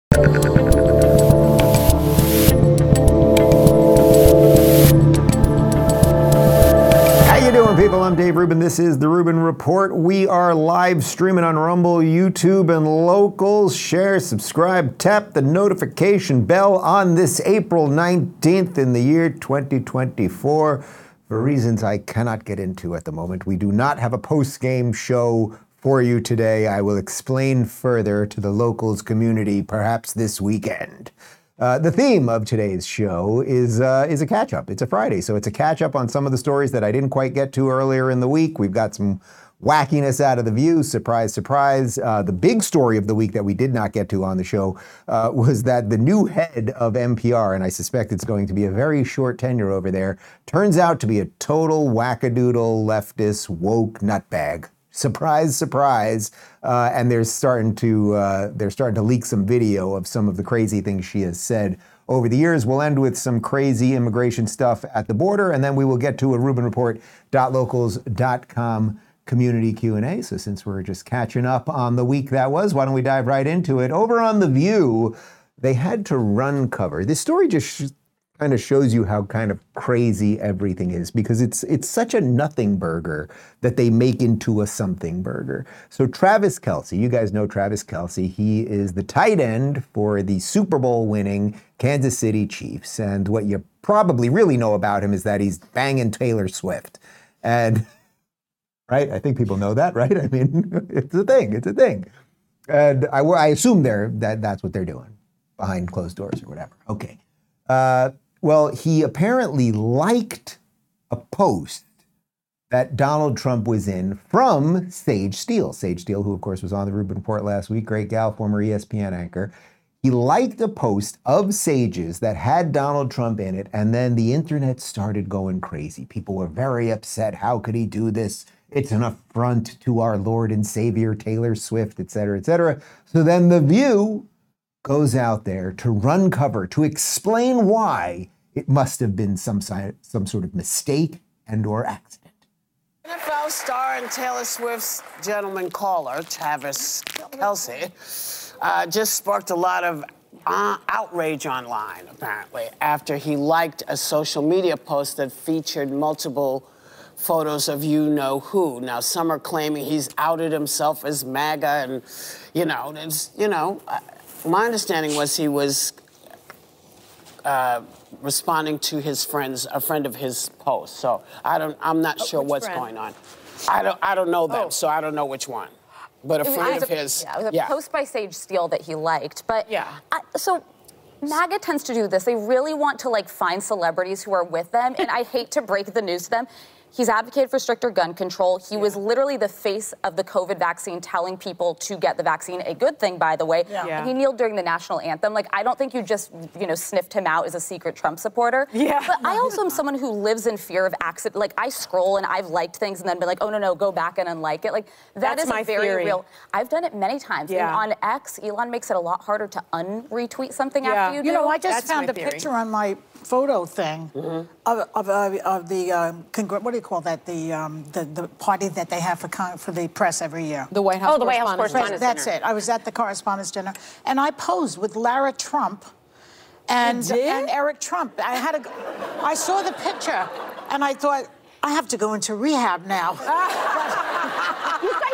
How you doing, people? I'm Dave Rubin. This is The Rubin Report. We are live streaming on Rumble, YouTube, and Locals. Share, subscribe, tap the notification bell on this April 19th in the year 2024. For reasons I cannot get into at the moment, we do not have a post-game show for you today. I will explain further to the Locals community perhaps this weekend. The theme of today's show is a catch-up. It's a Friday, so it's a catch-up on some of the stories that I didn't quite get to earlier in the week. We've got some wackiness out of the View. Surprise, surprise. The big story of the week that we did not get to on the show was that the new head of NPR, and I suspect it's going to be a very short tenure over there, turns out to be a total wackadoodle, leftist, woke nutbag. Surprise, surprise. And they're starting to leak some video of some of the crazy things she has said over the years. We'll end with some crazy immigration stuff at the border, and then we will get to a RubinReport.locals.com community Q&A. So since we're just catching up on the week that was, why don't we dive right into it? Over on The View, they had to run cover. This story just kind of shows you how kind of crazy everything is, because it's such a nothing burger that they make into a something burger. So Travis Kelce, you guys know Travis Kelce. He is the tight end for the Super Bowl winning Kansas City Chiefs. And what you probably really know about him is that he's banging Taylor Swift. And right, I think people know that, right? I mean, it's a thing. It's a thing. And I assume that's what they're doing behind closed doors or whatever. Okay. Well, he apparently liked a post that Donald Trump was in from Sage Steele. Sage Steele, who, of course, was on the Rubin Report last week, great gal, former ESPN anchor. He liked a post of Sage's that had Donald Trump in it, and then the internet started going crazy. People were very upset. How could he do this? It's an affront to our Lord and Savior, Taylor Swift, et cetera, et cetera. So then The View goes out there to run cover, to explain why it must have been some sort of mistake and or accident. NFL star and Taylor Swift's gentleman caller, Travis Kelce, just sparked a lot of outrage online, apparently, after he liked a social media post that featured multiple photos of you-know-who. Now, some are claiming he's outed himself as MAGA, and, my understanding was he was responding to his a friend of his post. So I'm not sure what's going on. I don't know them, so I don't know which one. But a friend of his. Yeah, it was a post by Sage Steele that he liked. But so MAGA tends to do this. They really want to find celebrities who are with them, and I hate to break the news to them. He's advocated for stricter gun control. He was literally the face of the COVID vaccine, telling people to get the vaccine, a good thing, by the way. And he kneeled during the national anthem. I don't think you just, sniffed him out as a secret Trump supporter. Yeah. But I also am someone who lives in fear of accident. I scroll and I've liked things and then been like, oh, no, go back and unlike it. That's my very theory. Real. I've done it many times. Yeah. And on X, Elon makes it a lot harder to unretweet something after you do. I just found a picture on my photo thing of the what do you call that? The party that they have for the press every year. The White House. The White House Correspondents' Dinner. That's it. I was at the Correspondents' Dinner, and I posed with Lara Trump and Eric Trump. I saw the picture, and I thought, I have to go into rehab now. You guys,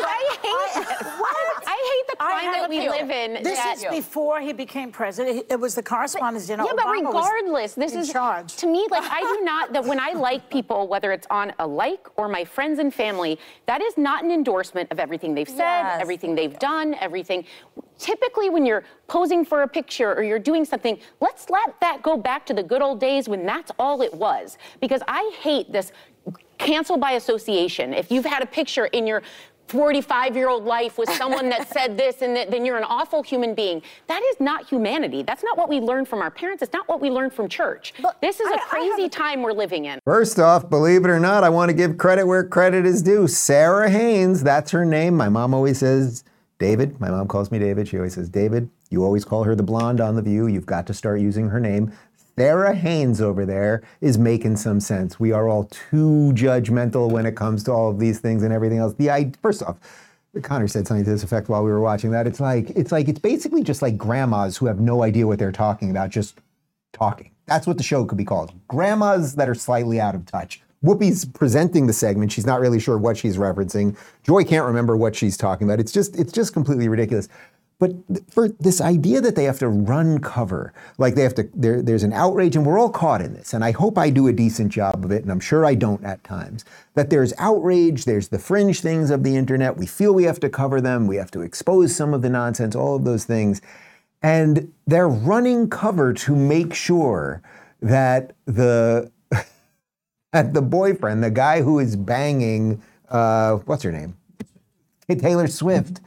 I hate the climate we live in. This is before he became president. It was the Correspondents' Dinner. Yeah, but regardless, this is charge. To me, I do not, that when I like people, whether it's on a like or my friends and family, that is not an endorsement of everything they've said, everything they've done, everything. Typically, when you're posing for a picture or you're doing something, let's let that go back to the good old days when that's all it was. Because I hate this cancel by association. If you've had a picture in your 45-year-old life with someone that said this and then you're an awful human being. That is not humanity. That's not what we learned from our parents. It's not what we learned from church. But this is a crazy time we're living in. First off, believe it or not, I want to give credit where credit is due. Sarah Haynes, that's her name. My mom always says David. My mom calls me David. She always says David. You always call her the blonde on The View. You've got to start using her name. Sarah Haynes over there is making some sense. We are all too judgmental when it comes to all of these things and everything else. First off, Connor said something to this effect while we were watching that. It's basically just like grandmas who have no idea what they're talking about, just talking. That's what the show could be called. Grandmas that are slightly out of touch. Whoopi's presenting the segment. She's not really sure what she's referencing. Joy can't remember what she's talking about. It's just completely ridiculous. But for this idea that they have to run cover, like they have to, there's an outrage, and we're all caught in this, and I hope I do a decent job of it, and I'm sure I don't at times, that there's outrage, there's the fringe things of the internet, we feel we have to cover them, we have to expose some of the nonsense, all of those things, and they're running cover to make sure that the boyfriend, the guy who is banging, what's her name? Taylor Swift,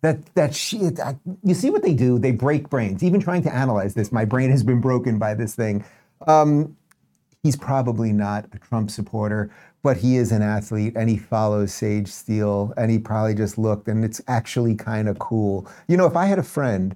you see what they do? They break brains. Even trying to analyze this, my brain has been broken by this thing. He's probably not a Trump supporter, but he is an athlete and he follows Sage Steele, and he probably just looked, and it's actually kind of cool. You know, if I had a friend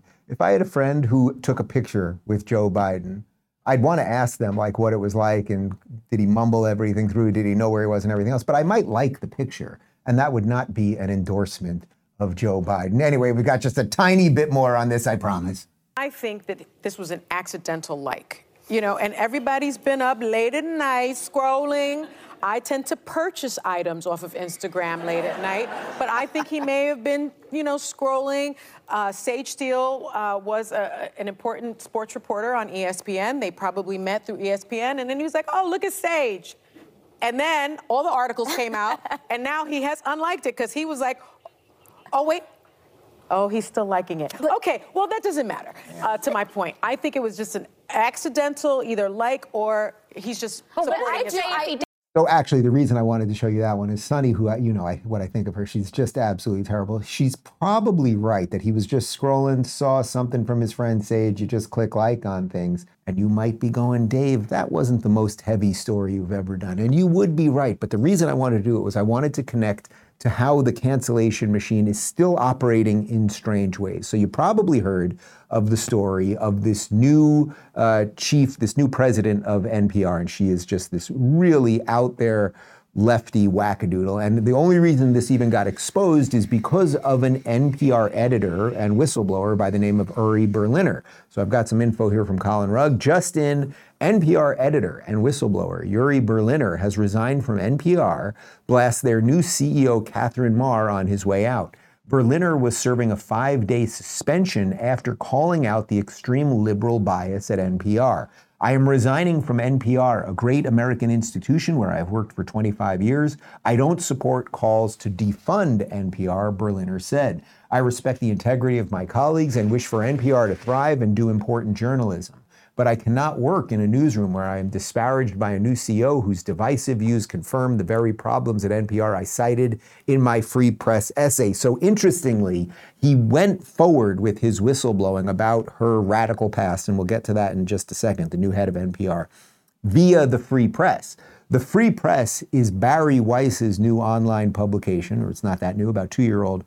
who took a picture with Joe Biden, I'd want to ask them like what it was like, and did he mumble everything through? Did he know where he was and everything else? But I might like the picture, and that would not be an endorsement of Joe Biden. Anyway, we've got just a tiny bit more on this, I promise. I think that this was an accidental like, and everybody's been up late at night scrolling. I tend to purchase items off of Instagram late at night, but I think he may have been, scrolling. Sage Steele was an important sports reporter on ESPN. They probably met through ESPN, and then he was like, oh, look at Sage. And then all the articles came out, and now he has unliked it because he was like, oh, wait. Oh, he's still liking it. Okay, well, that doesn't matter, to my point. I think it was just an accidental either like or he's just supporting his friend. So actually, the reason I wanted to show you that one is Sunny, who, what I think of her, she's just absolutely terrible. She's probably right that he was just scrolling, saw something from his friend Sage, you just click like on things, and you might be going, Dave, that wasn't the most heavy story you've ever done. And you would be right, but the reason I wanted to do it was I wanted to connect to how the cancellation machine is still operating in strange ways. So you probably heard of the story of this new chief, this new president of NPR, and she is just this really out there lefty wackadoodle. And the only reason this even got exposed is because of an NPR editor and whistleblower by the name of Uri Berliner. So I've got some info here from Colin Rugg. Just in, NPR editor and whistleblower Uri Berliner has resigned from NPR, blasts their new CEO Catherine Maher on his way out. Berliner was serving a 5-day suspension after calling out the extreme liberal bias at NPR. I am resigning from NPR, a great American institution where I've worked for 25 years. I don't support calls to defund NPR, Berliner said. I respect the integrity of my colleagues and wish for NPR to thrive and do important journalism. But I cannot work in a newsroom where I am disparaged by a new CEO whose divisive views confirm the very problems at NPR I cited in my Free Press essay. So interestingly, he went forward with his whistleblowing about her radical past, and we'll get to that in just a second, the new head of NPR, via the Free Press. The Free Press is Bari Weiss's new online publication, or it's not that new, about 2-year-old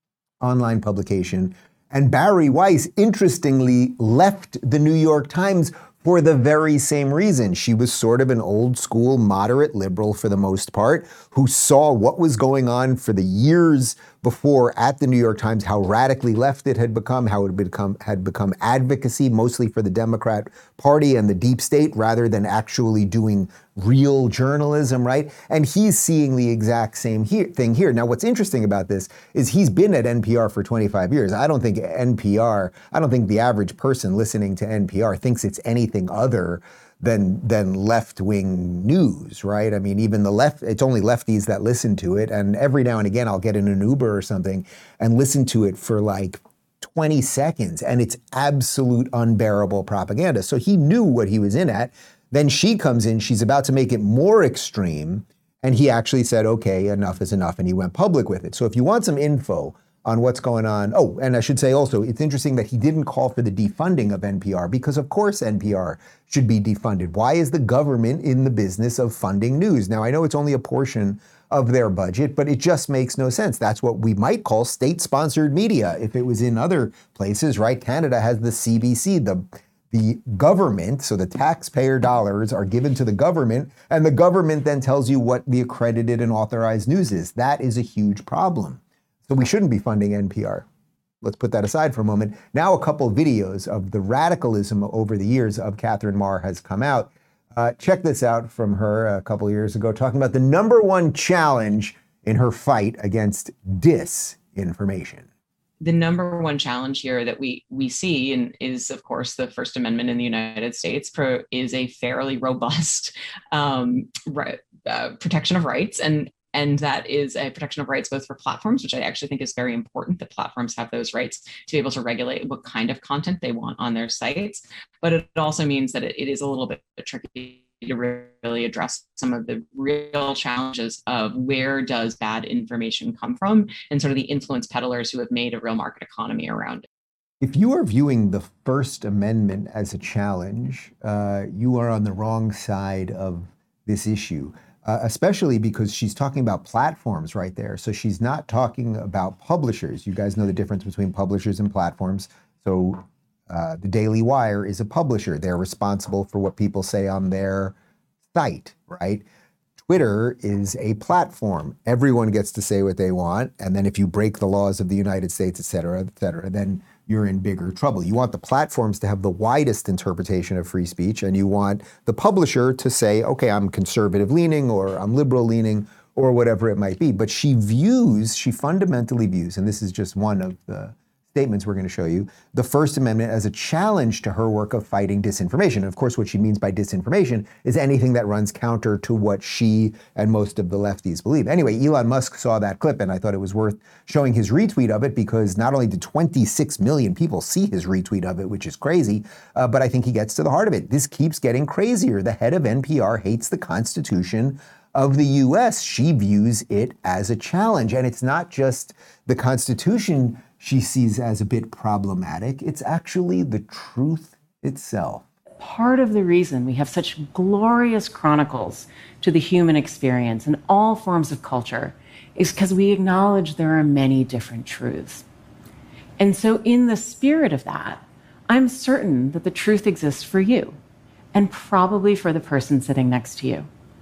online publication. And Bari Weiss, interestingly, left the New York Times for the very same reason. She was sort of an old school, moderate liberal for the most part, who saw what was going on for the years before at the New York Times, how radically left it had become, how it had become advocacy, mostly for the Democrat Party and the deep state, rather than actually doing real journalism, right? And he's seeing the exact same thing here. Now, what's interesting about this is he's been at NPR for 25 years. I don't think the average person listening to NPR thinks it's anything other than left-wing news, right? I mean, even the left, it's only lefties that listen to it. And every now and again, I'll get in an Uber or something and listen to it for like 20 seconds, and it's absolute unbearable propaganda. So he knew what he was in at. Then she comes in, she's about to make it more extreme, and he actually said, okay, enough is enough, and he went public with it. So if you want some info on what's going on, oh, and I should say also, it's interesting that he didn't call for the defunding of NPR, because of course NPR should be defunded. Why is the government in the business of funding news? Now, I know it's only a portion of their budget, but it just makes no sense. That's what we might call state-sponsored media if it was in other places, right? Canada has the CBC, the government, so the taxpayer dollars are given to the government, and the government then tells you what the accredited and authorized news is. That is a huge problem. So we shouldn't be funding NPR. Let's put that aside for a moment. Now a couple videos of the radicalism over the years of Catherine Maher has come out. Check this out from her a couple of years ago, talking about the #1 challenge in her fight against disinformation. The #1 challenge here that we see and is, of course, the First Amendment in the United States is a fairly robust protection of rights. And that is a protection of rights both for platforms, which I actually think is very important, that platforms have those rights to be able to regulate what kind of content they want on their sites. But it also means that it is a little bit tricky to really address some of the real challenges of where does bad information come from and sort of the influence peddlers who have made a real market economy around it. If you are viewing the First Amendment as a challenge, you are on the wrong side of this issue. Especially because she's talking about platforms right there. So she's not talking about publishers. You guys know the difference between publishers and platforms. So the Daily Wire is a publisher. They're responsible for what people say on their site, right? Twitter is a platform. Everyone gets to say what they want. And then if you break the laws of the United States, et cetera, then you're in bigger trouble. You want the platforms to have the widest interpretation of free speech, and you want the publisher to say, okay, I'm conservative leaning or I'm liberal leaning or whatever it might be. But she fundamentally views, and this is just one of the statements we're going to show you, the First Amendment as a challenge to her work of fighting disinformation. And of course, what she means by disinformation is anything that runs counter to what she and most of the lefties believe. Anyway, Elon Musk saw that clip, and I thought it was worth showing his retweet of it, because not only did 26 million people see his retweet of it, which is crazy, but I think he gets to the heart of it. This keeps getting crazier. The head of NPR hates the Constitution of the US. She views it as a challenge. And it's not just the Constitution she sees as a bit problematic. It's actually the truth itself. Part of the reason we have such glorious chronicles to the human experience in all forms of culture is because we acknowledge there are many different truths. And so in the spirit of that, I'm certain that the truth exists for you and probably for the person sitting next to you.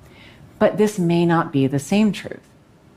But this may not be the same truth.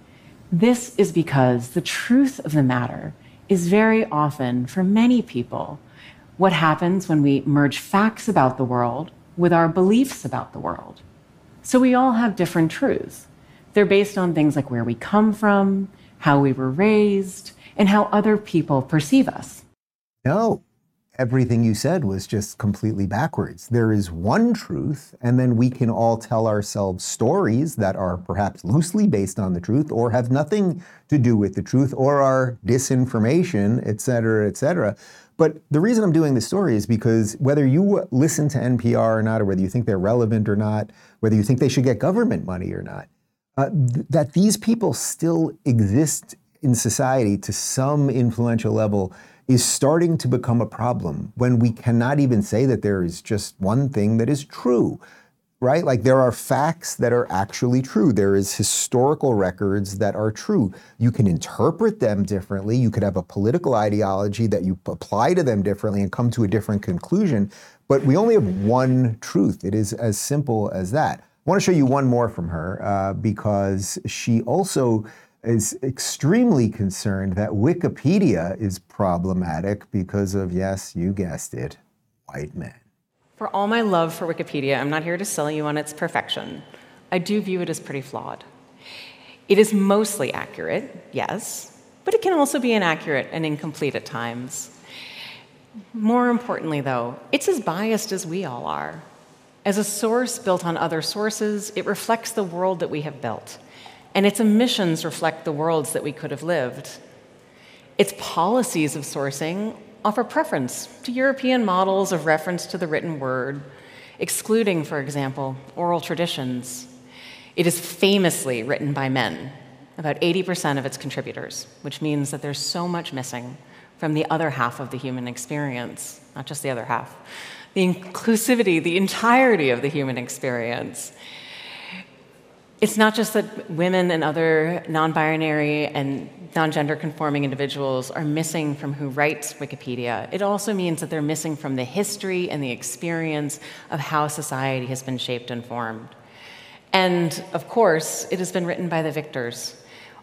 This is because the truth of the matter is very often, for many people, what happens when we merge facts about the world with our beliefs about the world. So we all have different truths. They're based on things like where we come from, how we were raised, and how other people perceive us. No, everything you said was just completely backwards. There is one truth, and then we can all tell ourselves stories that are perhaps loosely based on the truth or have nothing to do with the truth or are disinformation, et cetera, et cetera. But the reason I'm doing this story is because whether you listen to NPR or not, or whether you think they're relevant or not, whether you think they should get government money or not, that these people still exist in society to some influential level is starting to become a problem when we cannot even say that there is just one thing that is true, right? Like there are facts that are actually true. There is historical records that are true. You can interpret them differently. You could have a political ideology that you apply to them differently and come to a different conclusion. But we only have one truth. It is as simple as that. I want to show you one more from her because she also is extremely concerned that Wikipedia is problematic because of, yes, you guessed it, white men. For all my love for Wikipedia, I'm not here to sell you on its perfection. I do view it as pretty flawed. It is mostly accurate, yes, but it can also be inaccurate and incomplete at times. More importantly, though, it's as biased as we all are. As a source built on other sources, it reflects the world that we have built. And its emissions reflect the worlds that we could have lived. Its policies of sourcing offer preference to European models of reference to the written word, excluding, for example, oral traditions. It is famously written by men, about 80% of its contributors, which means that there's so much missing from the other half of the human experience, not just the other half. The inclusivity, the entirety of the human experience. It's not just that women and other non-binary and non-gender conforming individuals are missing from who writes Wikipedia. It also means that they're missing from the history and the experience of how society has been shaped and formed. And of course, it has been written by the victors.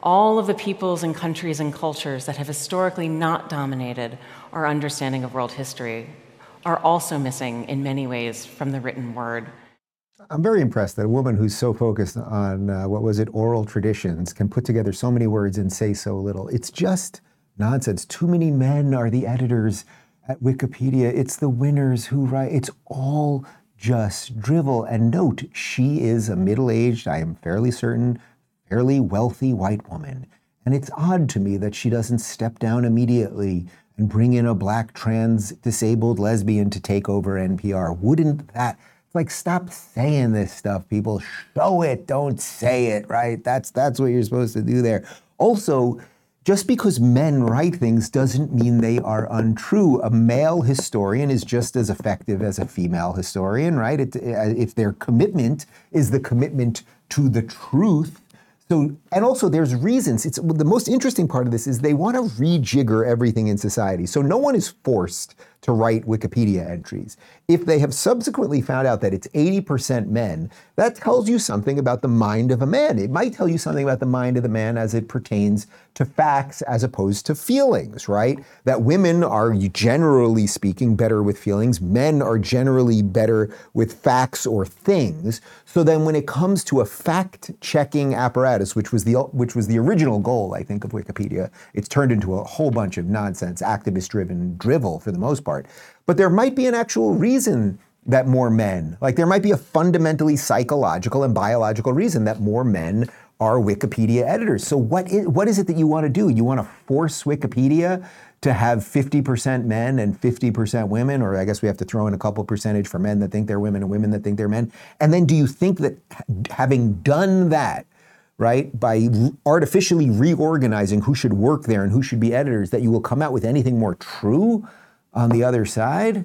all of the peoples and countries and cultures that have historically not dominated our understanding of world history are also missing in many ways from the written word. I'm very impressed that a woman who's so focused on, oral traditions can put together so many words and say so little. It's just nonsense. Too many men are the editors at Wikipedia. It's the winners who write. It's all just drivel. And note, she is a middle-aged, I am fairly certain, fairly wealthy white woman. And it's odd to me that she doesn't step down immediately and bring in a black trans disabled lesbian to take over NPR. Wouldn't that, like, stop saying this stuff, people. Show it, don't say it, right? That's what you're supposed to do there. Also, just because men write things doesn't mean they are untrue. A male historian is just as effective as a female historian, right? If their commitment is the commitment to the truth. So, and also there's reasons. The most interesting part of this is they want to rejigger everything in society. So no one is forced to write Wikipedia entries. If they have subsequently found out that it's 80% men, that tells you something about the mind of a man. It might tell you something about the mind of the man as it pertains to facts as opposed to feelings, right? That women are, generally speaking, better with feelings. Men are generally better with facts or things. So then when it comes to a fact-checking apparatus, which was the original goal, I think, of Wikipedia, it's turned into a whole bunch of nonsense, activist-driven drivel for the most part. But there might be an actual reason that more men, like there might be a fundamentally psychological and biological reason that more men are Wikipedia editors. So what is it that you want to do? You want to force Wikipedia to have 50% men and 50% women, or I guess we have to throw in a couple percentage for men that think they're women and women that think they're men. And then do you think that having done that, right, by artificially reorganizing who should work there and who should be editors, that you will come out with anything more true on the other side?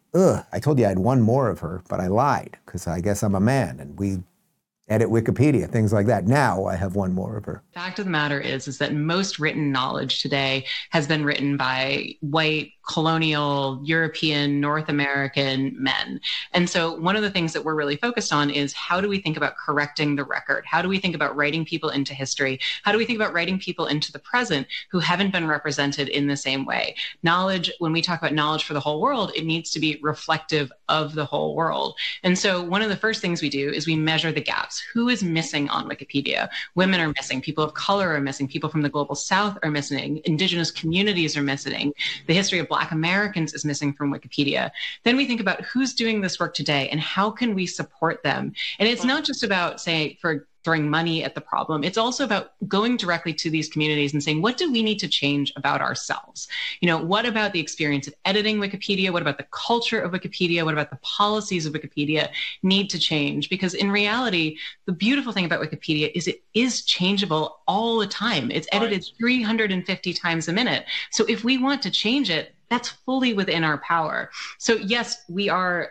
I told you I had one more of her, but I lied because I guess I'm a man and we edit Wikipedia, things like that. Now I have one more of her. Fact of the matter is that most written knowledge today has been written by white, colonial, European, North American men. And so one of the things that we're really focused on is how do we think about correcting the record? How do we think about writing people into history? How do we think about writing people into the present who haven't been represented in the same way? Knowledge, when we talk about knowledge for the whole world, it needs to be reflective of the whole world. And so one of the first things we do is we measure the gaps. Who is missing on Wikipedia? Women are missing, people of color are missing, people from the global South are missing, indigenous communities are missing, the history of Black Americans is missing from Wikipedia. Then we think about who's doing this work today and how can we support them? And it's not just about, say, for throwing money at the problem. It's also about going directly to these communities and saying, what do we need to change about ourselves? You know, what about the experience of editing Wikipedia? What about the culture of Wikipedia? What about the policies of Wikipedia need to change? Because in reality, the beautiful thing about Wikipedia is it is changeable all the time. It's edited 350 times a minute. So if we want to change it, that's fully within our power. So yes, we are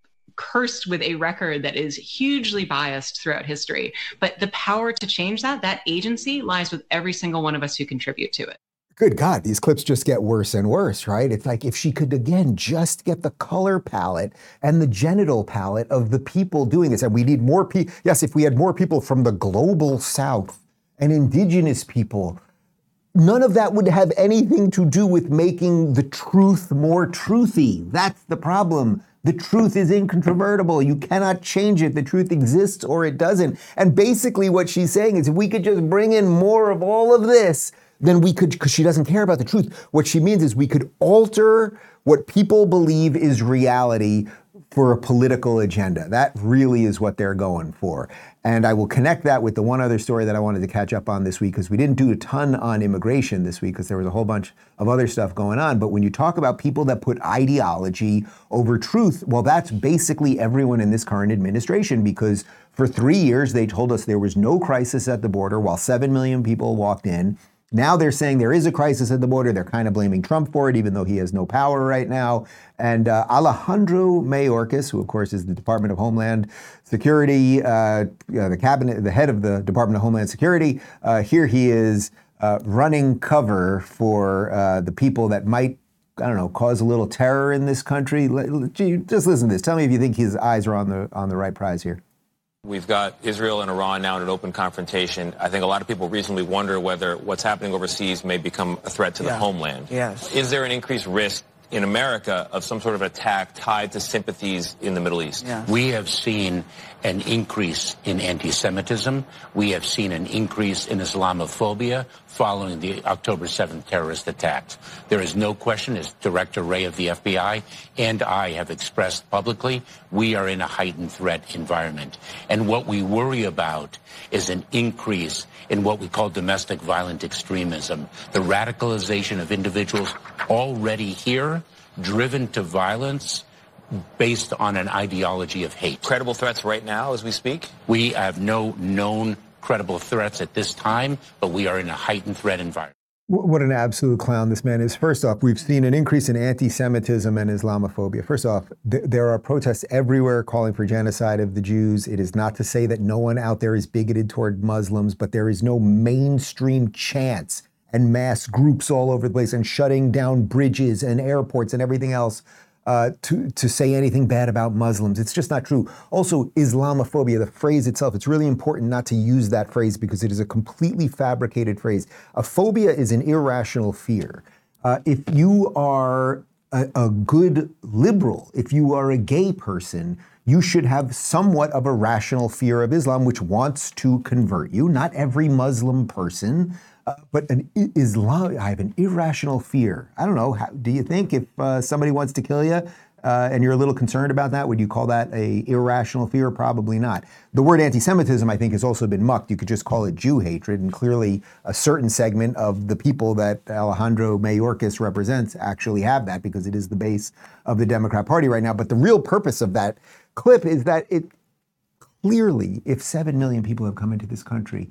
cursed with a record that is hugely biased throughout history. But the power to change that agency lies with every single one of us who contribute to it. Good God, these clips just get worse and worse, right? It's like if she could, again, just get the color palette and the genital palette of the people doing this. And we need more people. Yes, if we had more people from the global South and indigenous people, none of that would have anything to do with making the truth more truthy. That's the problem. The truth is incontrovertible. You cannot change it. The truth exists or it doesn't. And basically what she's saying is if we could just bring in more of all of this, then we could, because she doesn't care about the truth. What she means is we could alter what people believe is reality for a political agenda. That really is what they're going for. And I will connect that with the one other story that I wanted to catch up on this week, because we didn't do a ton on immigration this week because there was a whole bunch of other stuff going on. But when you talk about people that put ideology over truth, well, that's basically everyone in this current administration, because for 3 years they told us there was no crisis at the border while 7 million people walked in. Now they're saying there is a crisis at the border. They're kind of blaming Trump for it, even though he has no power right now. And Alejandro Mayorkas, who of course is the Department of Homeland Security, the cabinet, the head of the Department of Homeland Security, here he is running cover for the people that might, I don't know, cause a little terror in this country. Just listen to this. Tell me if you think his eyes are on the right prize here. We've got Israel and Iran now in an open confrontation. I think a lot of people reasonably wonder whether what's happening overseas may become a threat to the homeland. Yes. Is there an increased risk in America of some sort of attack tied to sympathies in the Middle East? Yeah. We have seen an increase in anti-Semitism. We have seen an increase in Islamophobia following the October 7th terrorist attacks. There is no question, as Director Wray of the FBI and I have expressed publicly, we are in a heightened threat environment. And what we worry about is an increase in what we call domestic violent extremism, the radicalization of individuals already here, driven to violence based on an ideology of hate. Credible threats right now as we speak? We have no known credible threats at this time, but we are in a heightened threat environment. What an absolute clown this man is. First off, we've seen an increase in anti-Semitism and Islamophobia. First off, there are protests everywhere calling for genocide of the Jews. It is not to say that no one out there is bigoted toward Muslims, but there is no mainstream chants and mass groups all over the place and shutting down bridges and airports and everything else to say anything bad about Muslims. It's just not true. Also, Islamophobia, the phrase itself, it's really important not to use that phrase because it is a completely fabricated phrase. A phobia is an irrational fear. If you are a good liberal, if you are a gay person, you should have somewhat of a rational fear of Islam, which wants to convert you. Not every Muslim person, but I have an irrational fear. I don't know. Do you think if somebody wants to kill you and you're a little concerned about that, would you call that a irrational fear? Probably not. The word anti-Semitism, I think, has also been mucked. You could just call it Jew hatred, and clearly a certain segment of the people that Alejandro Mayorkas represents actually have that because it is the base of the Democrat Party right now. But the real purpose of that clip is that it clearly, if 7 million people have come into this country,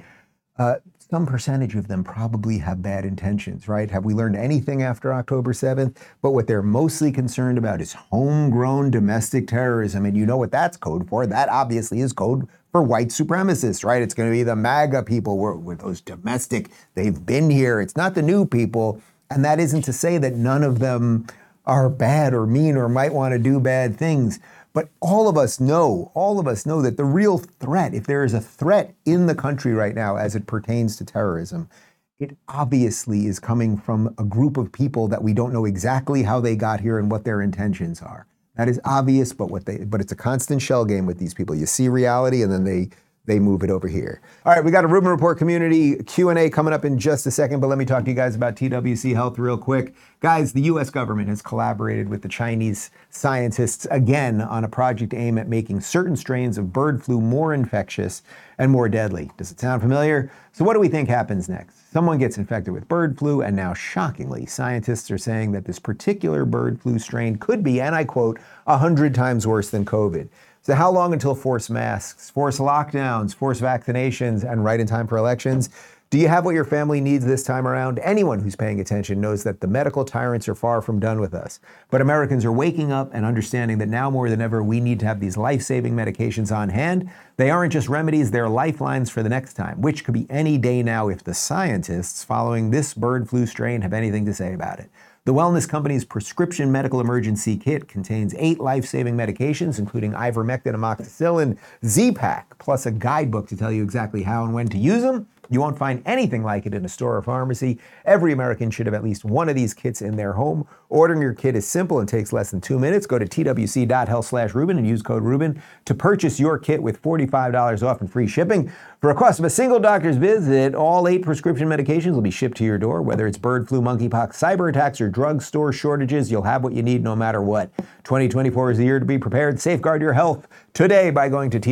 some percentage of them probably have bad intentions, right? Have we learned anything after October 7th? But what they're mostly concerned about is homegrown domestic terrorism. And you know what that's code for. That obviously is code for white supremacists, right? It's going to be the MAGA people with those domestic, they've been here. It's not the new people. And that isn't to say that none of them are bad or mean or might want to do bad things. But all of us know that the real threat, if there is a threat in the country right now as it pertains to terrorism, it obviously is coming from a group of people that we don't know exactly how they got here and what their intentions are. That is obvious, but it's a constant shell game with these people. You see reality and then they move it over here. All right, we got a Rubin Report community Q&A coming up in just a second, but let me talk to you guys about TWC Health real quick. Guys, the U.S. government has collaborated with the Chinese scientists again on a project aimed at making certain strains of bird flu more infectious and more deadly. Does it sound familiar? So what do we think happens next? Someone gets infected with bird flu, and now shockingly, scientists are saying that this particular bird flu strain could be, and I quote, 100 times worse than COVID. So how long until forced masks, forced lockdowns, forced vaccinations, and right in time for elections? Do you have what your family needs this time around? Anyone who's paying attention knows that the medical tyrants are far from done with us. But Americans are waking up and understanding that now more than ever, we need to have these life-saving medications on hand. They aren't just remedies, they're lifelines for the next time, which could be any day now if the scientists following this bird flu strain have anything to say about it. The wellness company's prescription medical emergency kit contains 8 life-saving medications, including ivermectin, amoxicillin, Z-Pak, plus a guidebook to tell you exactly how and when to use them. You won't find anything like it in a store or pharmacy. Every American should have at least one of these kits in their home. Ordering your kit is simple and takes less than 2 minutes. Go to twc.health/Rubin and use code Rubin to purchase your kit with $45 off and free shipping. For a cost of a single doctor's visit, all 8 prescription medications will be shipped to your door. Whether it's bird flu, monkeypox, cyber attacks, or drugstore shortages, you'll have what you need no matter what. 2024 is the year to be prepared. Safeguard your health today by going to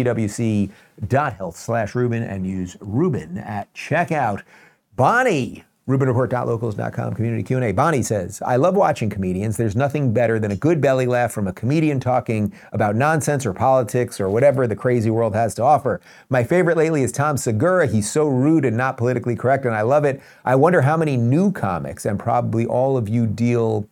twc.health/Rubin and use Rubin at checkout. Bonnie, RubinReport.locals.com community Q&A. Bonnie says, I love watching comedians. There's nothing better than a good belly laugh from a comedian talking about nonsense or politics or whatever the crazy world has to offer. My favorite lately is Tom Segura. He's so rude and not politically correct, and I love it. I wonder how many new comics and probably all of you deal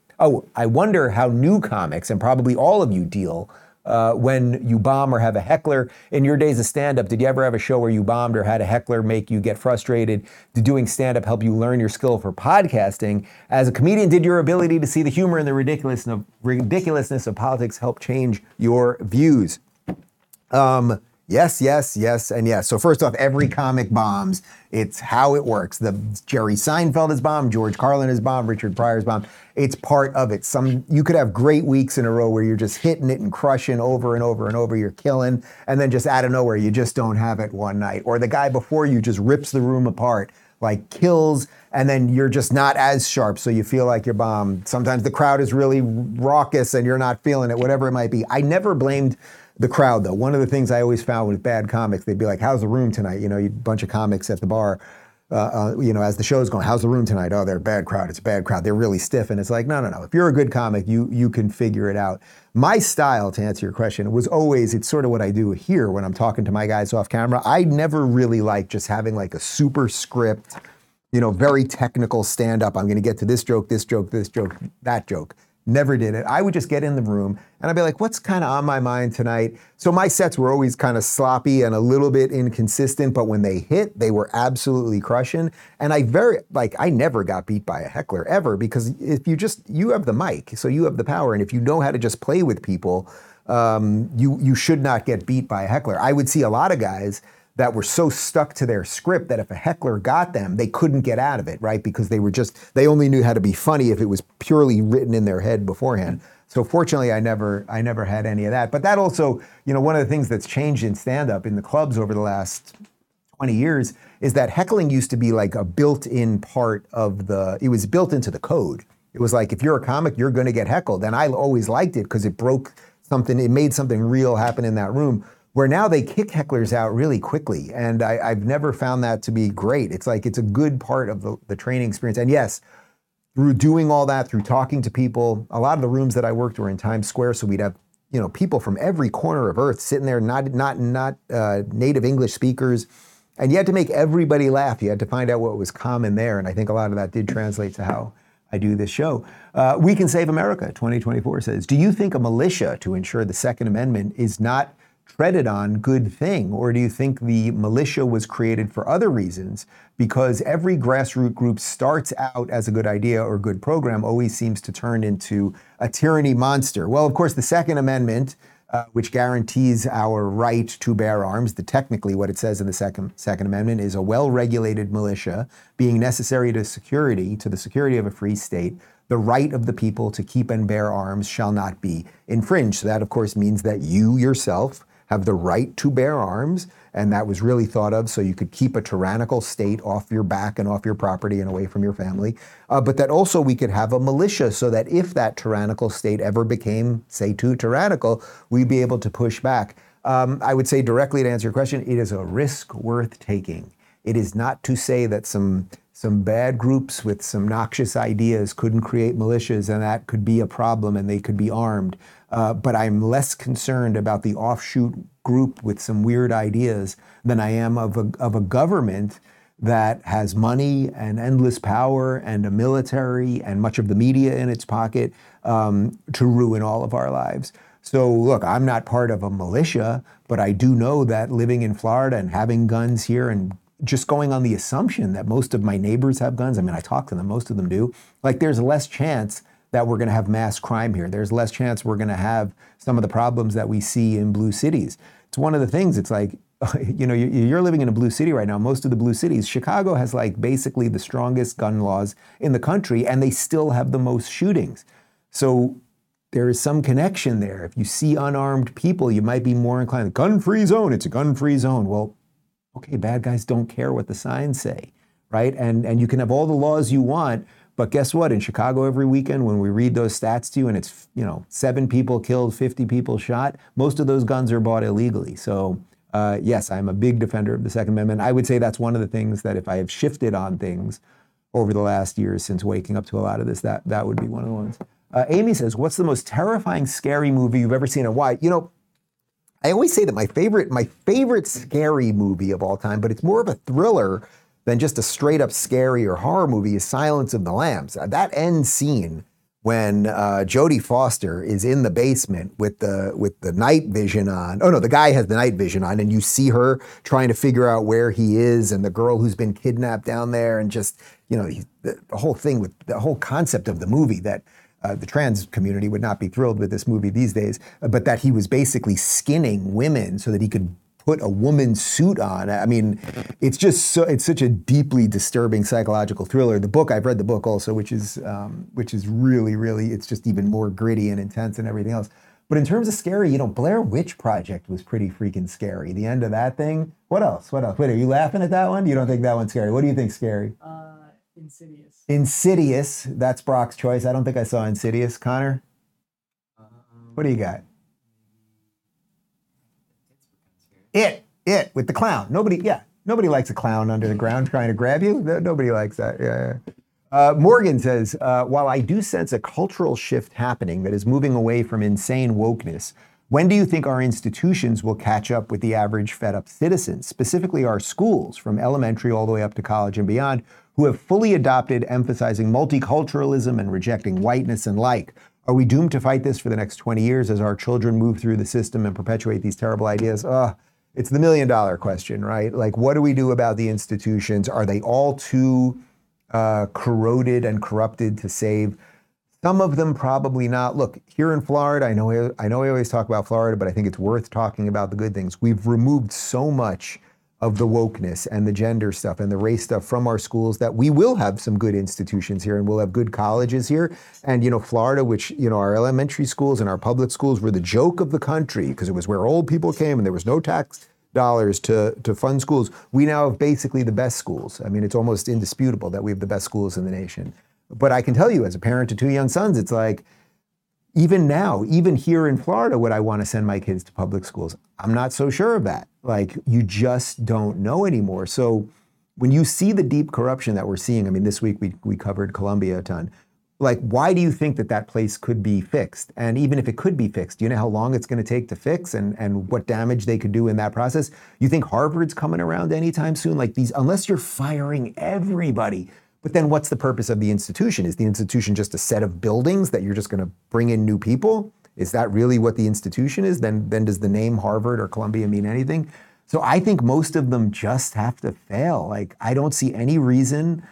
when you bomb or have a heckler. In your days of stand-up, did you ever have a show where you bombed or had a heckler make you get frustrated? Did doing stand-up help you learn your skill for podcasting? As a comedian, did your ability to see the humor and the ridiculousness of politics help change your views? Yes, yes, yes, and yes. So first off, every comic bombs. It's how it works. The Jerry Seinfeld is bombed, George Carlin is bombed, Richard Pryor is bombed. It's part of it. You could have great weeks in a row where you're just hitting it and crushing over and over and over. You're killing, and then just out of nowhere, you just don't have it one night. Or the guy before you just rips the room apart, like kills, and then you're just not as sharp, so you feel like you're bombed. Sometimes the crowd is really raucous and you're not feeling it, whatever it might be. I never blamed the crowd, though. One of the things I always found with bad comics, they'd be like, how's the room tonight? You know, a bunch of comics at the bar, as the show's going, how's the room tonight? Oh, they're a bad crowd. It's a bad crowd. They're really stiff. And it's like, no. If you're a good comic, you can figure it out. My style, to answer your question, was always, it's sort of what I do here when I'm talking to my guys off camera. I never really liked just having like a super script, very technical stand-up. I'm going to get to this joke, that joke. Never did it. I would just get in the room and I'd be like, what's kind of on my mind tonight? So my sets were always kind of sloppy and a little bit inconsistent, but when they hit, they were absolutely crushing. And I never got beat by a heckler ever, because if you have the mic, so you have the power. And if you know how to just play with people, you should not get beat by a heckler. I would see a lot of guys that were so stuck to their script that if a heckler got them, they couldn't get out of it, right? Because they only knew how to be funny if it was purely written in their head beforehand. So fortunately, I never had any of that. But that also, one of the things that's changed in stand-up in the clubs over the last 20 years is that heckling used to be like a built-in part of it was built into the code. It was like, if you're a comic, you're gonna get heckled. And I always liked it because it broke something, it made something real happen in that room. Where now they kick hecklers out really quickly. And I've never found that to be great. It's like, it's a good part of the training experience. And yes, through doing all that, through talking to people, a lot of the rooms that I worked were in Times Square, so we'd have, people from every corner of Earth sitting there, not native English speakers. And you had to make everybody laugh. You had to find out what was common there. And I think a lot of that did translate to how I do this show. We Can Save America 2024 says, do you think a militia to ensure the Second Amendment is not treaded on good thing? Or do you think the militia was created for other reasons? Because every grassroots group starts out as a good idea or good program always seems to turn into a tyranny monster. Well, of course, the Second Amendment, which guarantees our right to bear arms, technically what it says in the Second Amendment is a well-regulated militia being necessary to the security of a free state. The right of the people to keep and bear arms shall not be infringed. So that, of course, means that you yourself have the right to bear arms, and that was really thought of so you could keep a tyrannical state off your back and off your property and away from your family. But that also we could have a militia so that if that tyrannical state ever became, say, too tyrannical, we'd be able to push back. I would say directly to answer your question, it is a risk worth taking. It is not to say that some bad groups with some noxious ideas couldn't create militias and that could be a problem and they could be armed. But I'm less concerned about the offshoot group with some weird ideas than I am of a government that has money and endless power and a military and much of the media in its pocket to ruin all of our lives. So look, I'm not part of a militia, but I do know that living in Florida and having guns here and just going on the assumption that most of my neighbors have guns, I mean, I talk to them, most of them do, like there's less chance that we're gonna have mass crime here. There's less chance we're gonna have some of the problems that we see in blue cities. It's one of the things, it's like, you're living in a blue city right now. Most of the blue cities, Chicago has like basically the strongest gun laws in the country, and they still have the most shootings. So there is some connection there. If you see unarmed people, you might be more inclined, gun-free zone, it's a gun-free zone. Well, okay, bad guys don't care what the signs say, right? And you can have all the laws you want, but guess what? In Chicago every weekend, when we read those stats to you and it's, 7 people killed, 50 people shot, most of those guns are bought illegally. So yes, I'm a big defender of the Second Amendment. I would say that's one of the things that if I have shifted on things over the last years since waking up to a lot of this, that would be one of the ones. Amy says, what's the most terrifying, scary movie you've ever seen and why? I always say that my favorite scary movie of all time, but it's more of a thriller than just a straight up scary or horror movie, is Silence of the Lambs. That end scene when Jodie Foster is in the basement with the night vision on. Oh no, the guy has the night vision on, and you see her trying to figure out where he is, and the girl who's been kidnapped down there, and just the whole thing with the whole concept of the movie that. The trans community would not be thrilled with this movie these days, but that he was basically skinning women so that he could put a woman's suit on. I mean, it's such a deeply disturbing psychological thriller. The book, I've read the book also, which is really, really, it's just even more gritty and intense and everything else. But in terms of scary, Blair Witch Project was pretty freaking scary. The end of that thing. What else? Wait, are you laughing at that one? You don't think that one's scary? What do you think's scary? Insidious. Insidious. That's Brock's choice. I don't think I saw Insidious. Connor? What do you got? It with the clown. Nobody likes a clown under the ground trying to grab you. Nobody likes that. Yeah. Morgan says, while I do sense a cultural shift happening that is moving away from insane wokeness, when do you think our institutions will catch up with the average fed-up citizen, specifically our schools, from elementary all the way up to college and beyond, who have fully adopted emphasizing multiculturalism and rejecting whiteness and like? Are we doomed to fight this for the next 20 years as our children move through the system and perpetuate these terrible ideas? It's the $1 million question, right? Like, what do we do about the institutions? Are they all too corroded and corrupted to save? Some of them probably not. Look, here in Florida, I know we always talk about Florida, but I think it's worth talking about the good things. We've removed so much of the wokeness and the gender stuff and the race stuff from our schools that we will have some good institutions here and we'll have good colleges here. And, Florida, which, our elementary schools and our public schools were the joke of the country because it was where old people came and there was no tax dollars to fund schools. We now have basically the best schools. I mean, it's almost indisputable that we have the best schools in the nation. But I can tell you, as a parent to 2 young sons, it's like, even now, even here in Florida, would I want to send my kids to public schools? I'm not so sure of that. Like, you just don't know anymore. So when you see the deep corruption that we're seeing, I mean, this week we covered Columbia a ton. Like, why do you think that place could be fixed? And even if it could be fixed, do you know how long it's going to take to fix and what damage they could do in that process? You think Harvard's coming around anytime soon? Like, unless you're firing everybody. But then what's the purpose of the institution? Is the institution just a set of buildings that you're just going to bring in new people? Is that really what the institution is? Then does the name Harvard or Columbia mean anything? So I think most of them just have to fail. Like, I don't see any reason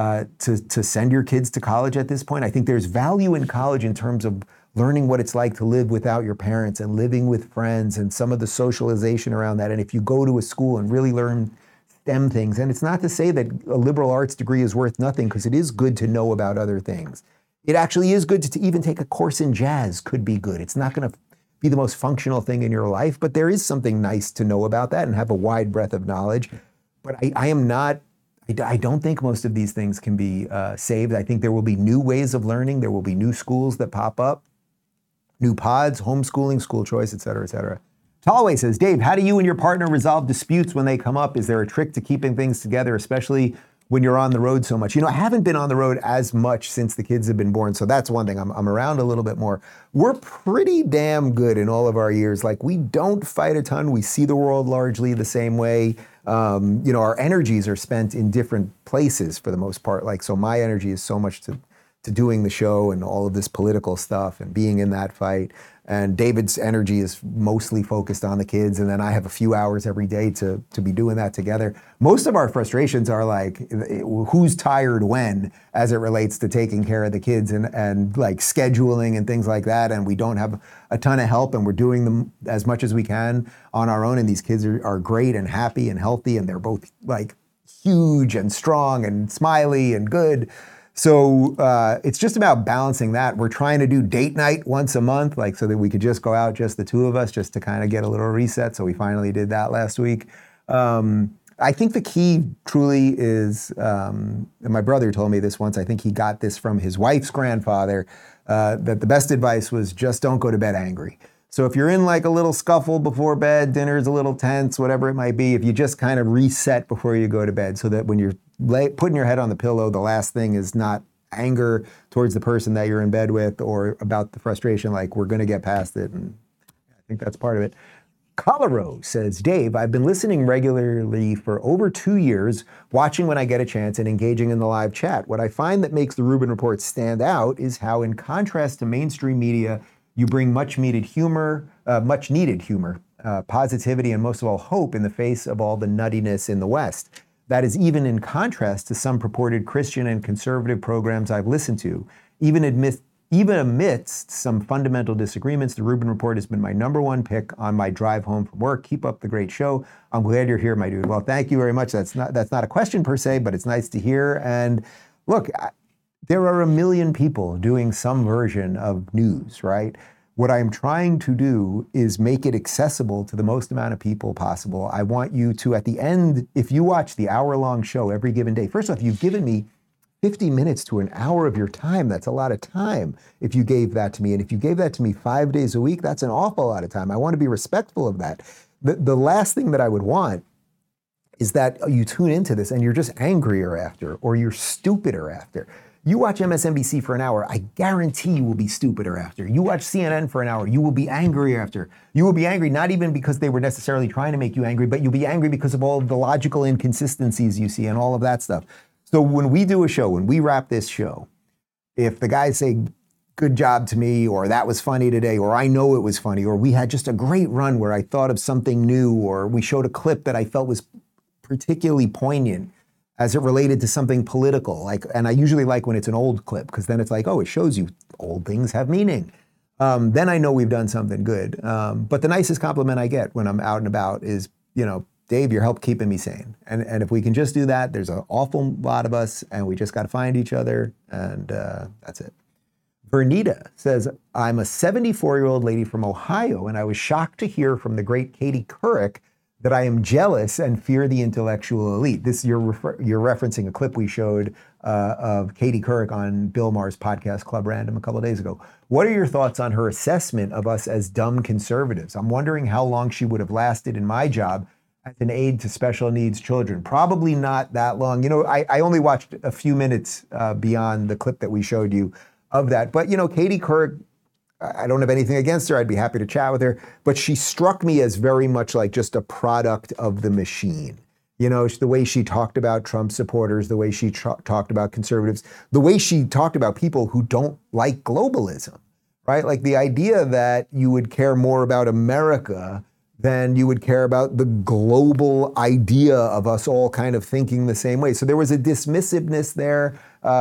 to send your kids to college at this point. I think there's value in college in terms of learning what it's like to live without your parents and living with friends and some of the socialization around that. And if you go to a school and really learn STEM things, and it's not to say that a liberal arts degree is worth nothing, because it is good to know about other things. It actually is good to even take a course in jazz could be good. It's not going to be the most functional thing in your life, but there is something nice to know about that and have a wide breadth of knowledge. But I don't think most of these things can be saved. I think there will be new ways of learning. There will be new schools that pop up, new pods, homeschooling, school choice, et cetera, et cetera. Tallway says, Dave, how do you and your partner resolve disputes when they come up? Is there a trick to keeping things together, especially when you're on the road so much? I haven't been on the road as much since the kids have been born, so that's one thing. I'm around a little bit more. We're pretty damn good in all of our years. Like, we don't fight a ton. We see the world largely the same way. Our energies are spent in different places for the most part. Like, so my energy is so much to doing the show and all of this political stuff and being in that fight. And David's energy is mostly focused on the kids. And then I have a few hours every day to be doing that together. Most of our frustrations are like, who's tired when, as it relates to taking care of the kids and like scheduling and things like that. And we don't have a ton of help, and we're doing them as much as we can on our own. And these kids are great and happy and healthy. And they're both like huge and strong and smiley and good. So it's just about balancing that. We're trying to do date night once a month, like so that we could just go out, just the two of us, just to kind of get a little reset. So we finally did that last week. I think the key truly is, and my brother told me this once, I think he got this from his wife's grandfather, that the best advice was just don't go to bed angry. So if you're in like a little scuffle before bed, dinner's a little tense, whatever it might be, if you just kind of reset before you go to bed so that when you're putting your head on the pillow, the last thing is not anger towards the person that you're in bed with or about the frustration, like we're going to get past it. And I think that's part of it. Colorado says, Dave, I've been listening regularly for over 2 years, watching when I get a chance and engaging in the live chat. What I find that makes the Rubin Report stand out is how, in contrast to mainstream media, you bring much needed humor, positivity, and most of all, hope in the face of all the nuttiness in the West. That is even in contrast to some purported Christian and conservative programs I've listened to. Even Even amidst some fundamental disagreements, the Rubin Report has been my #1 pick on my drive home from work. Keep up the great show. I'm glad you're here, my dude. Well, thank you very much. That's not a question per se, but it's nice to hear. And look, there are a million people doing some version of news, right? What I'm trying to do is make it accessible to the most amount of people possible. I want you to, at the end, if you watch the hour-long show every given day, first off, you've given me 50 minutes to an hour of your time. That's a lot of time if you gave that to me. And if you gave that to me 5 days a week, that's an awful lot of time. I want to be respectful of that. The last thing that I would want is that you tune into this and you're just angrier after, or you're stupider after. You watch MSNBC for an hour, I guarantee you will be stupider after. You watch CNN for an hour, you will be angrier after. You will be angry not even because they were necessarily trying to make you angry, but you'll be angry because of all of the logical inconsistencies you see and all of that stuff. So when we do a show, when we wrap this show, if the guys say, good job to me, or that was funny today, or I know it was funny, or we had just a great run where I thought of something new, or we showed a clip that I felt was particularly poignant as it related to something political, and I usually like when it's an old clip, because then it's like, oh, it shows you old things have meaning. Then I know we've done something good. But the nicest compliment I get when I'm out and about is, Dave, your help keeping me sane. And if we can just do that, there's an awful lot of us, and we just got to find each other, and that's it. Vernita says, I'm a 74-year-old lady from Ohio, and I was shocked to hear from the great Katie Couric that I am jealous and fear the intellectual elite. This you're referencing a clip we showed of Katie Couric on Bill Maher's podcast Club Random a couple of days ago. What are your thoughts on her assessment of us as dumb conservatives? I'm wondering how long she would have lasted in my job as an aide to special needs children. Probably not that long. I only watched a few minutes beyond the clip that we showed you of that. But, Katie Couric, I don't have anything against her. I'd be happy to chat with her. But she struck me as very much like just a product of the machine. The way she talked about Trump supporters, the way she talked about conservatives, the way she talked about people who don't like globalism, right? Like the idea that you would care more about America than you would care about the global idea of us all kind of thinking the same way. So there was a dismissiveness there.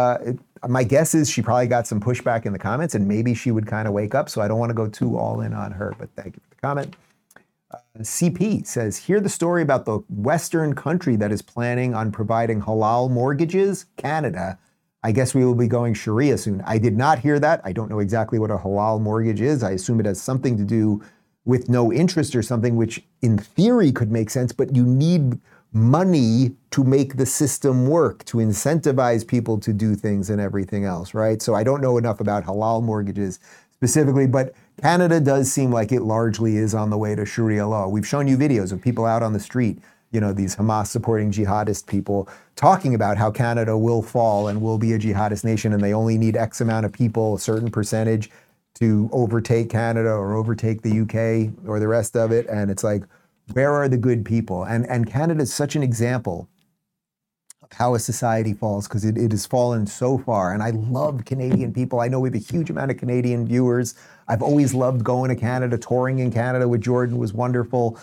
My guess is she probably got some pushback in the comments, and maybe she would kind of wake up. So I don't want to go too all in on her, but thank you for the comment. CP says, hear the story about the Western country that is planning on providing halal mortgages, Canada. I guess we will be going Sharia soon. I did not hear that. I don't know exactly what a halal mortgage is. I assume it has something to do with no interest or something, which in theory could make sense, but you need money to make the system work, to incentivize people to do things and everything else, right? So I don't know enough about halal mortgages specifically, but Canada does seem like it largely is on the way to Sharia law. We've shown you videos of people out on the street, these Hamas-supporting jihadist people talking about how Canada will fall and will be a jihadist nation, and they only need X amount of people, a certain percentage, to overtake Canada or overtake the UK or the rest of it. And it's like, where are the good people? And Canada is such an example of how a society falls, because it has fallen so far. And I love Canadian people. I know we have a huge amount of Canadian viewers. I've always loved going to Canada. Touring in Canada with Jordan was wonderful.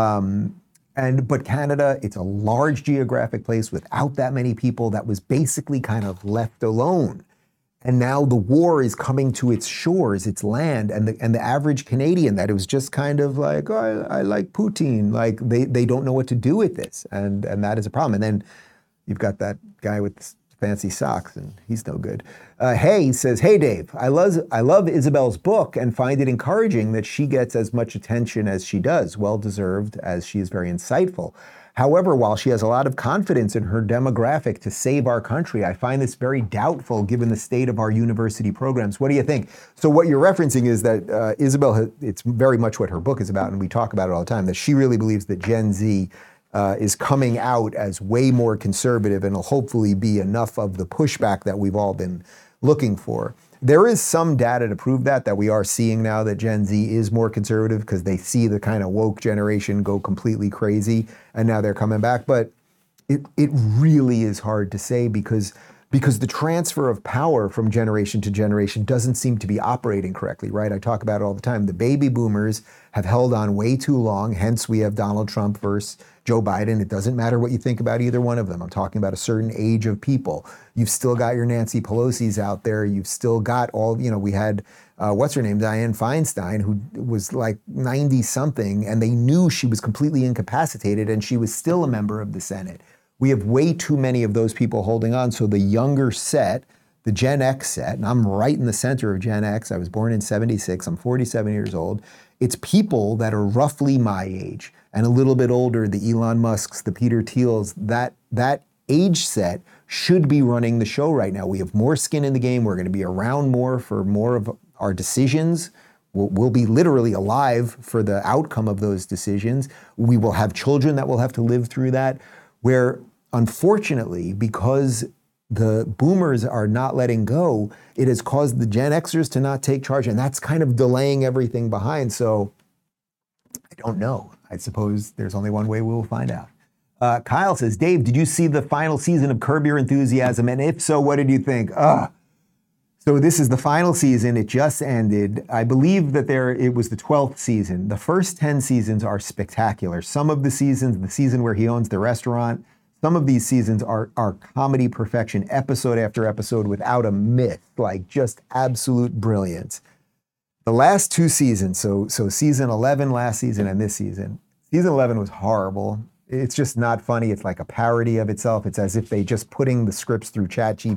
But Canada, it's a large geographic place without that many people that was basically kind of left alone. And now the war is coming to its shores, its land, and the average Canadian that it was just kind of like, oh, I like Putin. Like they don't know what to do with this, and that is a problem. And then you've got that guy with fancy socks, and he's no good. Hey says, hey Dave, I love Isabel's book and find it encouraging that she gets as much attention as she does, well deserved, as she is very insightful. However, while she has a lot of confidence in her demographic to save our country, I find this very doubtful given the state of our university programs. What do you think? So what you're referencing is that Isabel, it's very much what her book is about, and we talk about it all the time, that she really believes that Gen Z is coming out as way more conservative and will hopefully be enough of the pushback that we've all been looking for. There is some data to prove that we are seeing now that Gen Z is more conservative because they see the kind of woke generation go completely crazy and now they're coming back. But it really is hard to say because because the transfer of power from generation to generation doesn't seem to be operating correctly, right? I talk about it all the time. The baby boomers have held on way too long, hence we have Donald Trump versus Joe Biden. It doesn't matter what you think about either one of them. I'm talking about a certain age of people. You've still got your Nancy Pelosi's out there. You've still got all, you know, we had, what's her name, Dianne Feinstein, who was like 90-something, and they knew she was completely incapacitated, and she was still a member of the Senate. We have way too many of those people holding on. So the younger set, the Gen X set, and I'm right in the center of Gen X. I was born in 76. I'm 47 years old. It's people that are roughly my age and a little bit older, the Elon Musks, the Peter Thiels, that age set should be running the show right now. We have more skin in the game. We're going to be around more for more of our decisions. We'll be literally alive for the outcome of those decisions. We will have children that will have to live through that, where unfortunately, because the boomers are not letting go, it has caused the Gen Xers to not take charge, and that's kind of delaying everything behind. So I don't know. I suppose there's only one way we will find out. Kyle says, Dave, did you see the final season of Curb Your Enthusiasm? And if so, what did you think? So this is the final season. It just ended. I believe that it was the 12th season. The first 10 seasons are spectacular. Some of the seasons, the season where he owns the restaurant, some of these seasons are comedy perfection, episode after episode without a myth, like just absolute brilliance. The last two seasons, so season 11 last season and this season, season 11 was horrible. It's just not funny. It's like a parody of itself. It's as if they just putting the scripts through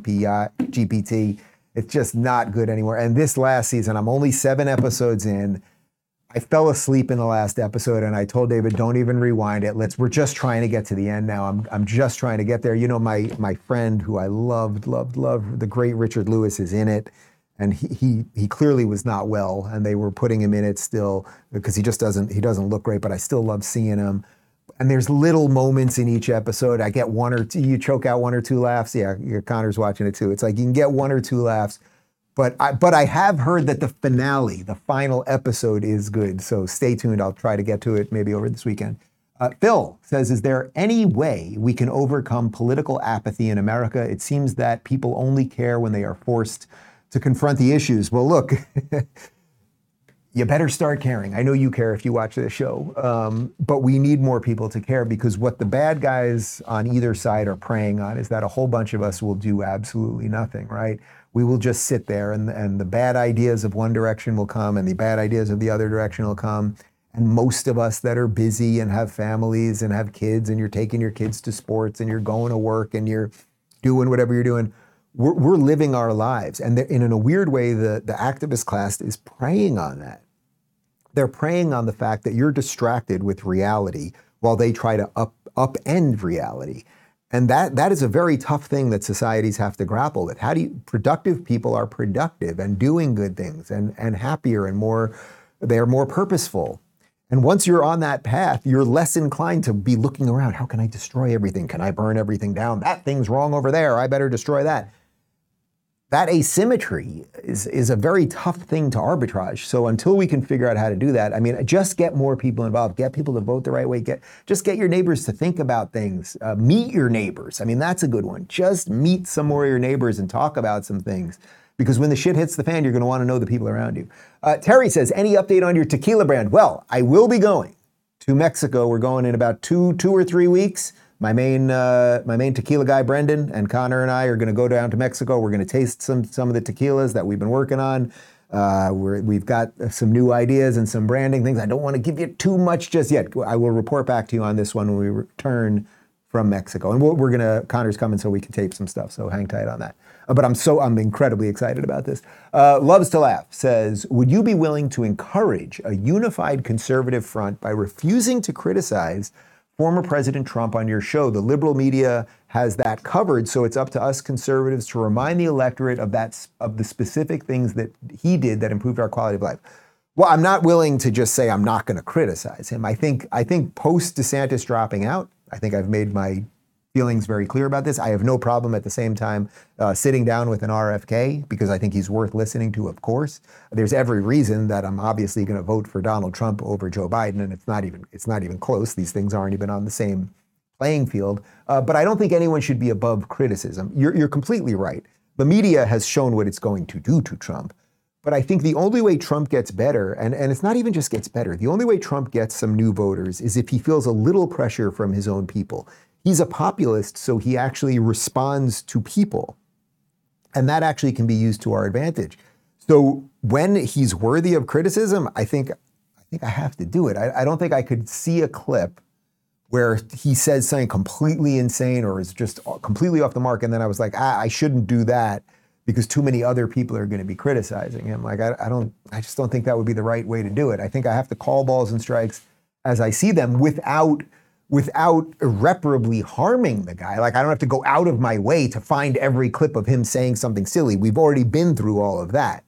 GPT. It's just not good anymore. And this last season, I'm only 7 episodes in. I fell asleep in the last episode, and I told David, don't even rewind it. We're just trying to get to the end now. I'm just trying to get there. You know, my friend who I loved, the great Richard Lewis is in it, and he clearly was not well, and they were putting him in it still because he doesn't look great, but I still love seeing him. And there's little moments in each episode. I get one or two, you choke out 1 or 2 laughs. Yeah, Connor's watching it too. It's like you can get 1 or 2 laughs. But I have heard that the finale, the final episode, is good. So stay tuned. I'll try to get to it maybe over this weekend. Phil says, is there any way we can overcome political apathy in America? It seems that people only care when they are forced to confront the issues. Well, look, you better start caring. I know you care if you watch this show, but we need more people to care, because what the bad guys on either side are preying on is that a whole bunch of us will do absolutely nothing, right? We will just sit there, and the bad ideas of one direction will come and the bad ideas of the other direction will come. And most of us that are busy and have families and have kids, and you're taking your kids to sports and you're going to work and you're doing whatever you're doing, we're living our lives. And in a weird way, the activist class is preying on that. They're preying on the fact that you're distracted with reality while they try to upend reality. And that is a very tough thing that societies have to grapple with. Productive people are productive and doing good things and happier and they're more purposeful. And once you're on that path, you're less inclined to be looking around. How can I destroy everything? Can I burn everything down? That thing's wrong over there. I better destroy that. That asymmetry is a very tough thing to arbitrage. So until we can figure out how to do that, I mean, just get more people involved, get people to vote the right way, just get your neighbors to think about things, meet your neighbors. I mean, that's a good one. Just meet some more of your neighbors and talk about some things, because when the shit hits the fan, you're going to want to know the people around you. Terry says, any update on your tequila brand? Well, I will be going to Mexico. We're going in about two or 3 weeks. My main tequila guy, Brendan, and Connor and I are going to go down to Mexico. We're going to taste some of the tequilas that we've been working on. We've got some new ideas and some branding things. I don't want to give you too much just yet. I will report back to you on this one when we return from Mexico. And Connor's coming so we can tape some stuff, so hang tight on that. But I'm incredibly excited about this. Loves to Laugh says, would you be willing to encourage a unified conservative front by refusing to criticize former President Trump on your show? The liberal media has that covered, so it's up to us conservatives to remind the electorate of the specific things that he did that improved our quality of life. Well, I'm not willing to just say I'm not going to criticize him. I think post DeSantis dropping out, I think I've made my feelings very clear about this. I have no problem at the same time sitting down with an RFK, because I think he's worth listening to, of course. There's every reason that I'm obviously going to vote for Donald Trump over Joe Biden, and it's not even close. These things aren't even on the same playing field. But I don't think anyone should be above criticism. You're completely right. The media has shown what it's going to do to Trump. But I think the only way Trump gets better, and it's not even just gets better, the only way Trump gets some new voters is if he feels a little pressure from his own people. He's a populist, so he actually responds to people. And that actually can be used to our advantage. So when he's worthy of criticism, I think I have to do it. I don't think I could see a clip where he says something completely insane or is just completely off the mark, and then I was like, I shouldn't do that because too many other people are going to be criticizing him. Like, I just don't think that would be the right way to do it. I think I have to call balls and strikes as I see them without irreparably harming the guy. Like, I don't have to go out of my way to find every clip of him saying something silly. We've already been through all of that.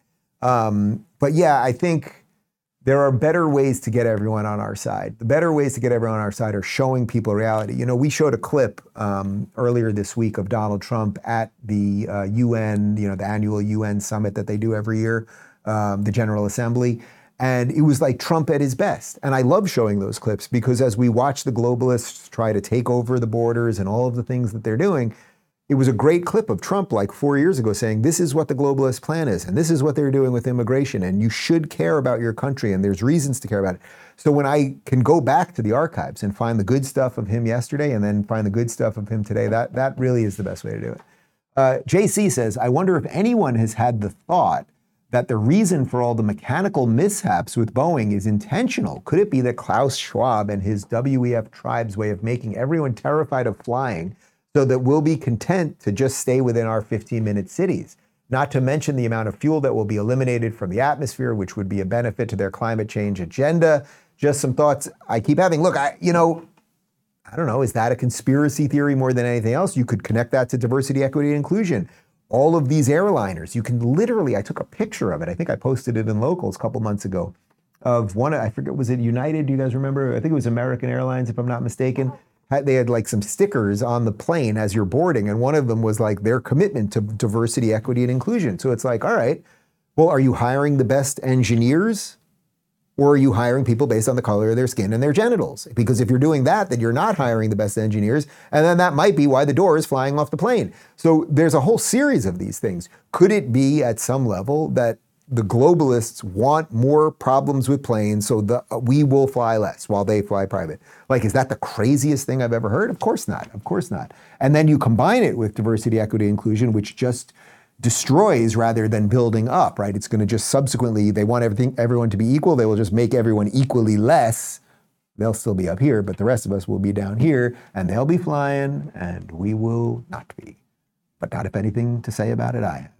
But yeah, I think there are better ways to get everyone on our side. The better ways to get everyone on our side are showing people reality. You know, we showed a clip earlier this week of Donald Trump at the UN, you know, the annual UN summit that they do every year, the General Assembly. And it was like Trump at his best. And I love showing those clips because as we watch the globalists try to take over the borders and all of the things that they're doing, it was a great clip of Trump like 4 years ago saying, this is what the globalist plan is, and this is what they're doing with immigration, and you should care about your country, and there's reasons to care about it. So when I can go back to the archives and find the good stuff of him yesterday and then find the good stuff of him today, that really is the best way to do it. JC says, I wonder if anyone has had the thought that the reason for all the mechanical mishaps with Boeing is intentional. Could it be that Klaus Schwab and his WEF tribe's way of making everyone terrified of flying so that we'll be content to just stay within our 15-minute cities? Not to mention the amount of fuel that will be eliminated from the atmosphere, which would be a benefit to their climate change agenda. Just some thoughts I keep having. Look, I don't know, is that a conspiracy theory more than anything else? You could connect that to diversity, equity, and inclusion. All of these airliners, you can literally, I took a picture of it. I think I posted it in Locals a couple months ago of one, I forget, was it United? Do you guys remember? I think it was American Airlines, if I'm not mistaken. They had like some stickers on the plane as you're boarding, and one of them was like their commitment to diversity, equity, and inclusion. So it's like, all right, well, are you hiring the best engineers? Or are you hiring people based on the color of their skin and their genitals? Because if you're doing that, then you're not hiring the best engineers, and then that might be why the door is flying off the plane. So there's a whole series of these things. Could it be at some level that the globalists want more problems with planes so we will fly less while they fly private? Like, is that the craziest thing I've ever heard? Of course not. Of course not. And then you combine it with diversity, equity, inclusion, which just destroys rather than building up, right? It's going to just subsequently, they want everyone to be equal. They will just make everyone equally less. They'll still be up here, but the rest of us will be down here, and they'll be flying, and we will not be. But not if anything to say about it, I have.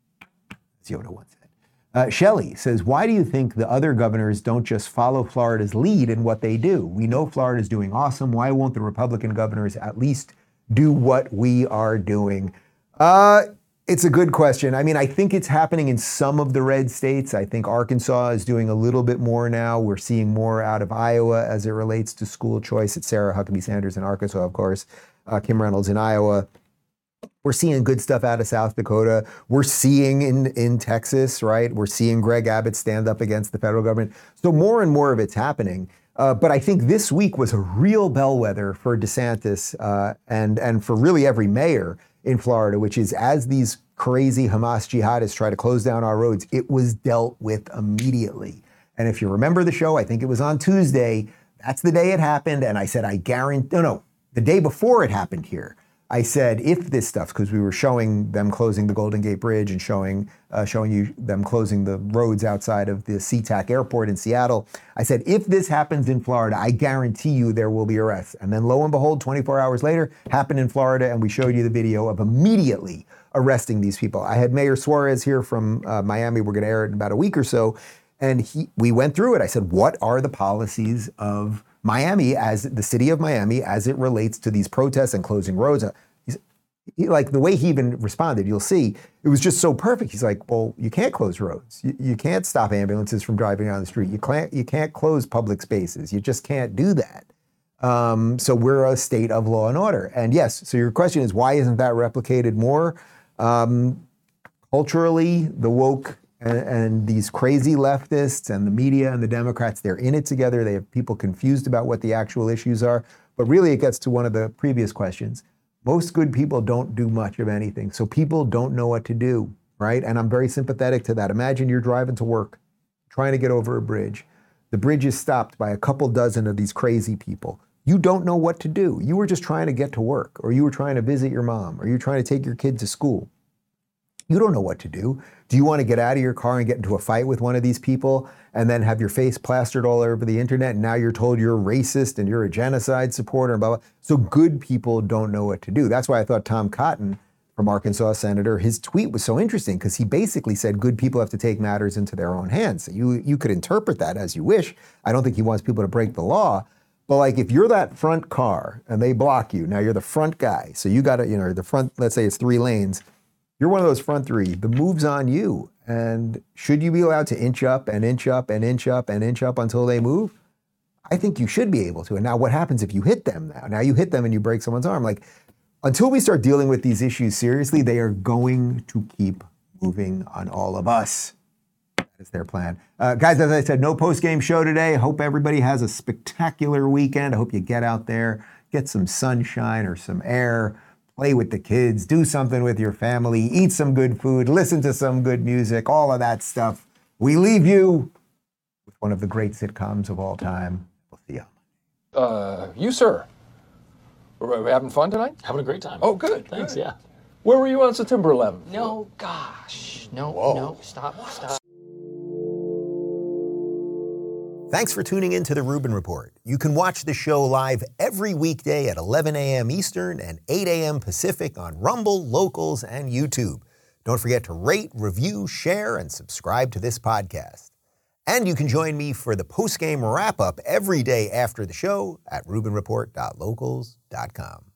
As Yoda once said. Shelley says, why do you think the other governors don't just follow Florida's lead in what they do? We know Florida's doing awesome. Why won't the Republican governors at least do what we are doing? It's a good question. I mean, I think it's happening in some of the red states. I think Arkansas is doing a little bit more now. We're seeing more out of Iowa as it relates to school choice. It's Sarah Huckabee Sanders in Arkansas, of course, Kim Reynolds in Iowa. We're seeing good stuff out of South Dakota. We're seeing in Texas, right? We're seeing Greg Abbott stand up against the federal government. So more and more of it's happening. But I think this week was a real bellwether for DeSantis and for really every mayor in Florida, which is as these crazy Hamas jihadists try to close down our roads, it was dealt with immediately. And if you remember the show, I think it was on Tuesday, that's the day it happened. And I said, the day before it happened here, I said, if this stuff, because we were showing them closing the Golden Gate Bridge and showing you them closing the roads outside of the SeaTac Airport in Seattle, I said, if this happens in Florida, I guarantee you there will be arrests. And then lo and behold, 24 hours later, happened in Florida, and we showed you the video of immediately arresting these people. I had Mayor Suarez here from Miami. We're going to air it in about a week or so. And we went through it. I said, what are the policies of Miami, as the city of Miami, as it relates to these protests and closing roads? Like the way he even responded, you'll see, it was just so perfect. He's like, well, you can't close roads. You can't stop ambulances from driving down the street. You can't close public spaces. You just can't do that. So we're a state of law and order. And yes, so your question is, why isn't that replicated more? Culturally, the woke and these crazy leftists and the media and the Democrats, they're in it together. They have people confused about what the actual issues are. But really, it gets to one of the previous questions. Most good people don't do much of anything. So people don't know what to do, right? And I'm very sympathetic to that. Imagine you're driving to work, trying to get over a bridge. The bridge is stopped by a couple dozen of these crazy people. You don't know what to do. You were just trying to get to work, or you were trying to visit your mom, or you're trying to take your kid to school. You don't know what to do. Do you want to get out of your car and get into a fight with one of these people and then have your face plastered all over the internet and now you're told you're racist and you're a genocide supporter and blah, blah. So good people don't know what to do. That's why I thought Tom Cotton, from Arkansas senator, his tweet was so interesting because he basically said good people have to take matters into their own hands. You could interpret that as you wish. I don't think he wants people to break the law. But like if you're that front car and they block you, now you're the front guy. So you got to, the front, let's say it's 3 lanes. You're one of those front 3. The move's on you. And should you be allowed to inch up and inch up and inch up and inch up until they move? I think you should be able to. And now what happens if you hit them now? Now you hit them and you break someone's arm. Like, until we start dealing with these issues seriously, they are going to keep moving on all of us. That is their plan. Guys, as I said, no post-game show today. Hope everybody has a spectacular weekend. I hope you get out there, get some sunshine or some air, play with the kids, do something with your family, eat some good food, listen to some good music, all of that stuff. We leave you with one of the great sitcoms of all time. We'll see you. You, sir. We're having fun tonight? Having a great time. Oh, good. Thanks, good. yeah. Where were you on September 11th? No, gosh. No, no, stop. Thanks for tuning in to The Rubin Report. You can watch the show live every weekday at 11 a.m. Eastern and 8 a.m. Pacific on Rumble, Locals, and YouTube. Don't forget to rate, review, share, and subscribe to this podcast. And you can join me for the post-game wrap-up every day after the show at RubinReport.locals.com.